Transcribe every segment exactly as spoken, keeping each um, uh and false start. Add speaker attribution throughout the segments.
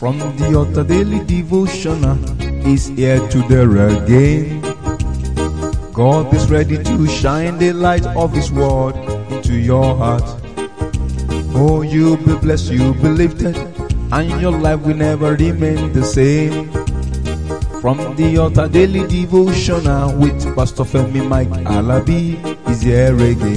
Speaker 1: From the altar daily devotional is here to there again. God is ready to shine the light of His word into your heart. Oh, you'll be blessed, you'll be lifted, and your life will never remain the same. From the altar daily devotional with Pastor Femi Mike Alabi is here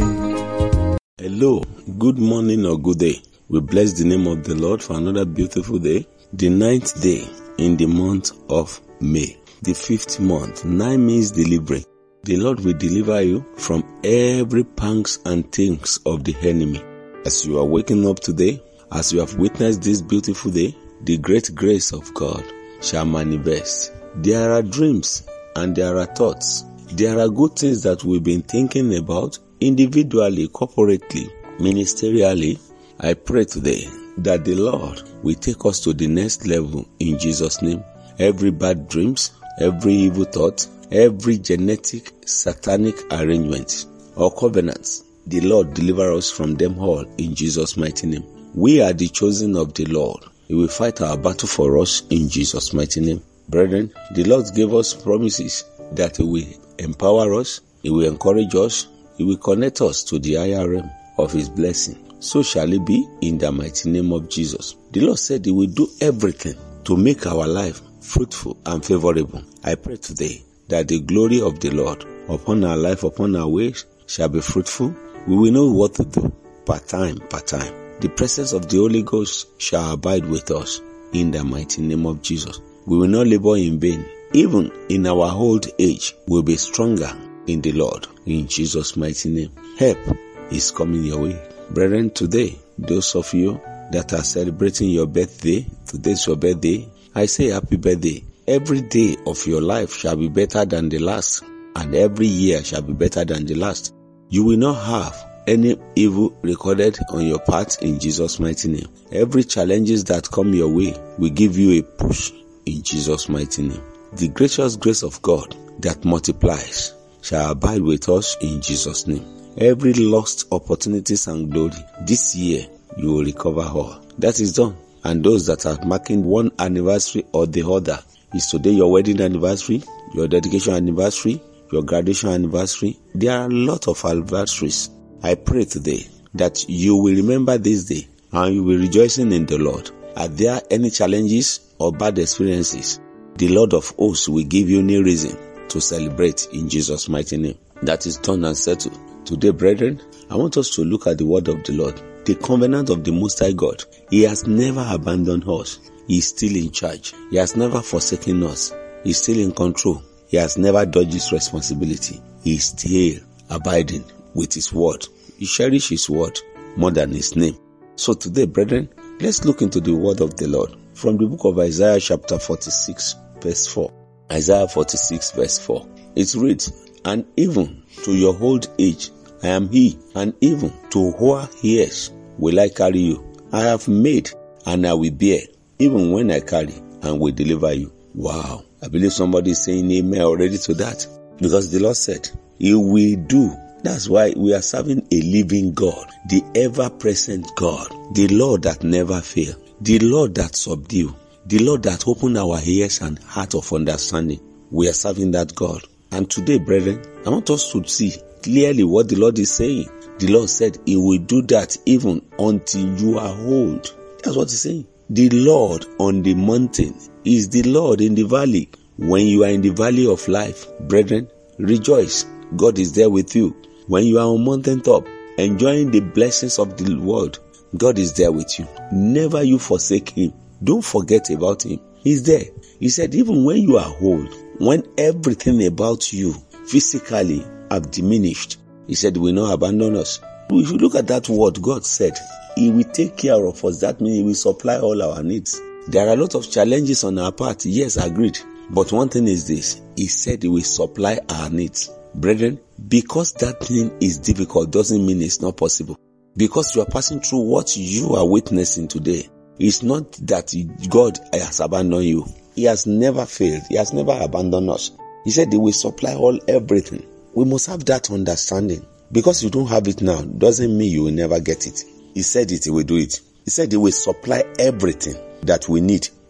Speaker 1: again.
Speaker 2: Hello, good morning or good day. We bless the name of the Lord for another beautiful day. The ninth day in the month of May. The fifth month. Nine means delivery. The Lord will deliver you from every pangs and things of the enemy. As you are waking up today, as you have witnessed this beautiful day, the great grace of God shall manifest. There are dreams and there are thoughts. There are good things that we've been thinking about individually, corporately, ministerially. I pray today that the Lord will take us to the next level in Jesus' name. Every bad dreams, every evil thought, every genetic satanic arrangement or covenants, the Lord deliver us from them all in Jesus' mighty name. We are the chosen of the Lord. He will fight our battle for us in Jesus' mighty name. Brethren, the Lord gave us promises that He will empower us, He will encourage us, He will connect us to the higher realm of His blessing. So shall it be in the mighty name of Jesus. The Lord said He will do everything to make our life fruitful and favorable. I pray today that the glory of the Lord upon our life, upon our ways, shall be fruitful. We will know what to do, part time, part time. The presence of the Holy Ghost shall abide with us in the mighty name of Jesus. We will not labor in vain. Even in our old age, we'll be stronger in the Lord. In Jesus' mighty name. Help is coming your way. Brethren, today, those of you that are celebrating your birthday, today's your birthday, I say happy birthday. Every day of your life shall be better than the last, and every year shall be better than the last. You will not have any evil recorded on your part in Jesus' mighty name. Every challenges that come your way will give you a push in Jesus' mighty name. The gracious grace of God that multiplies shall abide with us in Jesus' name. Every lost opportunities and glory, this year you will recover all. That is done. And those that are marking one anniversary or the other, is today your wedding anniversary, your dedication anniversary, your graduation anniversary. There are a lot of anniversaries. I pray today that you will remember this day and you will rejoicing in the Lord. Are there any challenges or bad experiences? The Lord of hosts will give you new reason to celebrate in Jesus' mighty name. That is done and settled. Today, brethren, I want us to look at the word of the Lord. The covenant of the Most High God. He has never abandoned us. He is still in charge. He has never forsaken us. He is still in control. He has never dodged His responsibility. He is still abiding with His word. He cherishes His word more than His name. So today, brethren, let's look into the word of the Lord from the book of Isaiah chapter forty-six verse four. Isaiah forty-six verse four. It reads, "And even to your old age I am He, and even to hoar years will I carry you. I have made and I will bear, even when I carry and will deliver you." Wow. I believe somebody is saying amen already to that. Because the Lord said He will do. That's why we are serving a living God, the ever-present God, the Lord that never fails, the Lord that subdues, the Lord that opened our ears and heart of understanding. We are serving that God. And today, brethren, I want us to see clearly what the Lord is saying. The Lord said He will do that even until you are old. That's what He's saying. The Lord on the mountain is the Lord in the valley. When you are in the valley of life, brethren, rejoice. God is there with you. When you are on mountain top, enjoying the blessings of the world, God is there with you. Never you forsake Him. Don't forget about Him. He's there. He said even when you are old, when everything about you physically have diminished, He said He will not abandon us. If you look at that word, God said He will take care of us. That means He will supply all our needs. There are a lot of challenges on our part. Yes, agreed. But one thing is this. He said He will supply our needs. Brethren, because that thing is difficult doesn't mean it's not possible. Because you are passing through what you are witnessing today, it's not that God has abandoned you. He has never failed. He has never abandoned us. He said He will supply all everything. We must have that understanding. Because you don't have it now, doesn't mean you will never get it. He said it, He will do it. He said He will supply everything that we need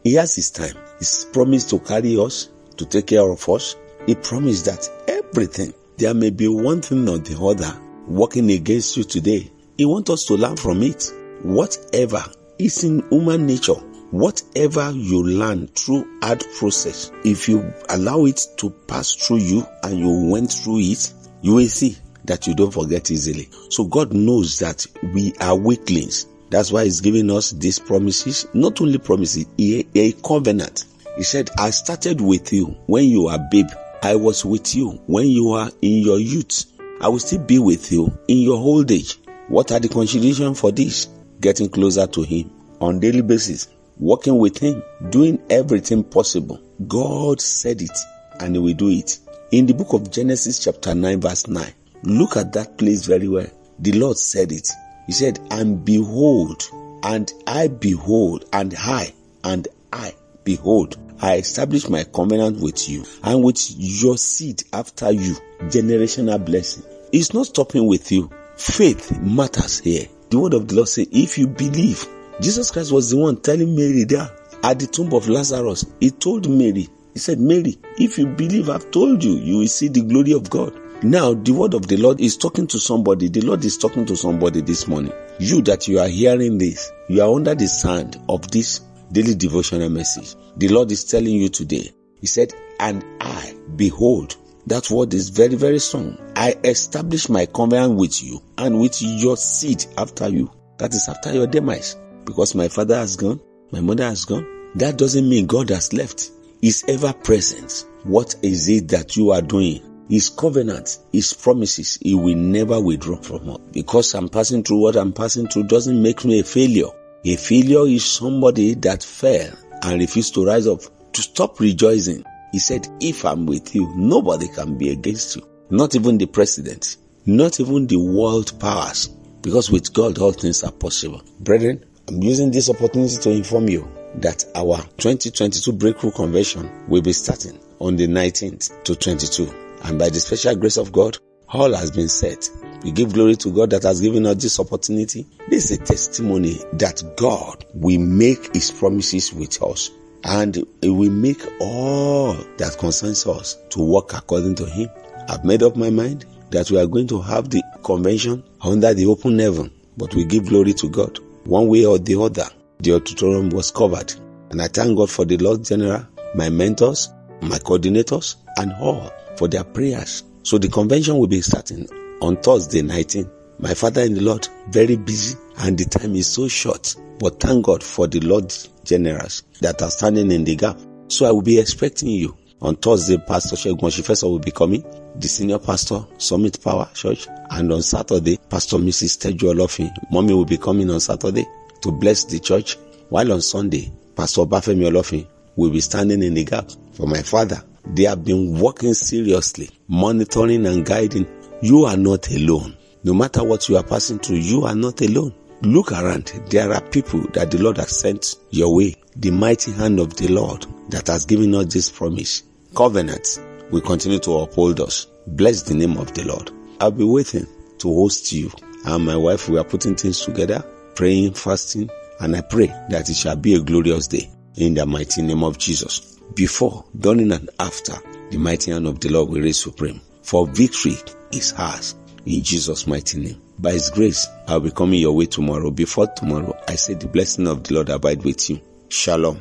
Speaker 2: He has his time. He's promised to carry us, to take care of us. He promised that everything, there may be one thing or the other working against you today. He wants us to learn from it. Whatever is in human nature, whatever you learn through hard process, if you allow it to pass through you and you went through it, you will see that you don't forget easily. So God knows that we are weaklings. That's why He's giving us these promises. Not only promises, a, a covenant. He said, I started with you when you were a babe. I was with you when you were in your youth. I will still be with you in your old age. What are the considerations for this? Getting closer to Him on a daily basis, working with Him, doing everything possible. God said it and He will do it. In the book of Genesis chapter nine verse nine, look at that place very well. The Lord said it. He said, and behold, and I behold, and I, and I behold, I establish my covenant with you and with your seed after you. Generational blessing. It's not stopping with you. Faith matters here. The word of the Lord says, if you believe, Jesus Christ was the one telling Mary there at the tomb of Lazarus. He told Mary, He said, Mary, if you believe I've told you, you will see the glory of God. Now, the word of the Lord is talking to somebody. The Lord is talking to somebody this morning. You that you are hearing this, you are under the sound of this daily devotional message. The Lord is telling you today. He said, and I, behold, that word is very, very strong. I establish my covenant with you and with your seed after you. That is after your demise. Because my father has gone, my mother has gone. That doesn't mean God has left. He's ever present. What is it that you are doing? His covenant, His promises, He will never withdraw from us. Because I'm passing through what I'm passing through doesn't make me a failure. A failure is somebody that fell and refused to rise up. To stop rejoicing, He said, if I'm with you, nobody can be against you. Not even the president, not even the world powers. Because with God, all things are possible. Brethren, I'm using this opportunity to inform you that our twenty twenty-two Breakthrough Convention will be starting on the nineteenth to twenty-second. And by the special grace of God, all has been said. We give glory to God that has given us this opportunity. This is a testimony that God will make His promises with us. And He will make all that concerns us to work according to Him. I've made up my mind that we are going to have the convention under the open heaven. But we give glory to God. One way or the other, the auditorium was covered. And I thank God for the Lord General, my mentors, my coordinators, and all for their prayers. So the convention will be starting on Thursday nineteenth. My father in the Lord, very busy, and the time is so short. But thank God for the Lord Generals that are standing in the gap. So I will be expecting you. On Thursday, Pastor Shegun Shifesa will be coming, the senior pastor, Summit Power Church. And on Saturday, Pastor Missus Teju Olofin, Mommy will be coming on Saturday to bless the church. While on Sunday, Pastor Bafemi Olofin will be standing in the gap for my father. They have been working seriously, monitoring and guiding. You are not alone. No matter what you are passing through, you are not alone. Look around. There are people that the Lord has sent your way. The mighty hand of the Lord that has given us this promise. Covenant will continue to uphold us. Bless the name of the Lord. I'll be waiting to host you. And my wife, we are putting things together, praying, fasting, and I pray that it shall be a glorious day in the mighty name of Jesus. Before, during, and after, the mighty hand of the Lord will reign supreme. For victory is ours in Jesus' mighty name. By His grace, I'll be coming your way tomorrow. Before tomorrow, I say the blessing of the Lord abide with you. Shalom.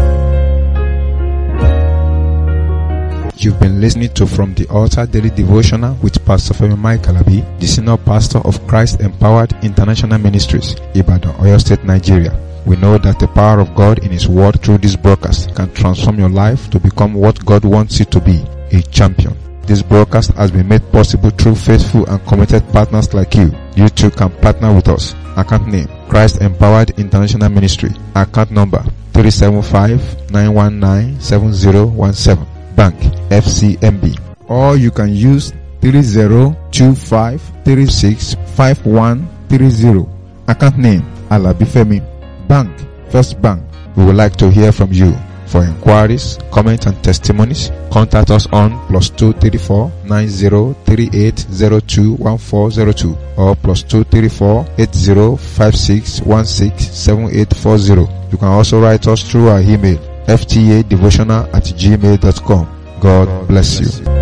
Speaker 1: You've been listening to From the Altar Daily Devotional with Pastor Femi Mike Alabi, the Senior Pastor of Christ Empowered International Ministries, Ibadan, Oyo State, Nigeria. We know that the power of God in His Word through this broadcast can transform your life to become what God wants you to be, a champion. This broadcast has been made possible through faithful and committed partners like you. You too can partner with us. Account name, Christ Empowered International Ministry. Account number, three seven five, nine one nine, seven zero one seven. Bank, F C M B. Or you can use three zero two five, three six five one three zero. Account name, Alabi Femi. Bank, First Bank. We would like to hear from you. For inquiries, comments, and testimonies, contact us on plus two three four nine zero three eight zero two one four zero two or plus two three four eight zero five six one six seven eight four zero. You can also write us through our email f t a devotional at gmail dot com. God bless you.